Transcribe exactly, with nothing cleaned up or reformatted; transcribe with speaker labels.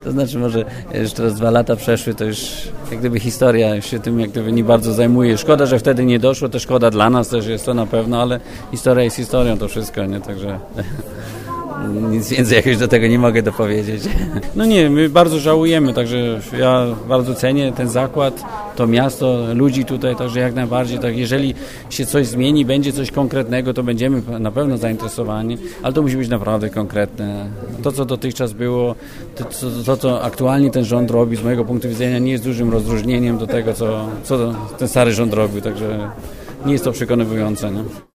Speaker 1: To znaczy może już teraz dwa lata przeszły, to już jak gdyby historia się tym jak gdyby nie bardzo zajmuje. Szkoda, że wtedy nie doszło, to szkoda dla nas też jest to na pewno, ale historia jest historią, to wszystko, nie? Także nic więcej jakoś do tego nie mogę dopowiedzieć. No nie, my bardzo żałujemy, także ja bardzo cenię ten zakład, to miasto, ludzi tutaj, także jak najbardziej, tak jeżeli się coś zmieni, będzie coś konkretnego, to będziemy na pewno zainteresowani, ale to musi być naprawdę konkretne. To, co dotychczas było, to, to, to co aktualnie ten rząd robi, z mojego punktu widzenia, nie jest dużym rozróżnieniem do tego, co, co ten stary rząd robił, także nie jest to przekonywujące. Nie?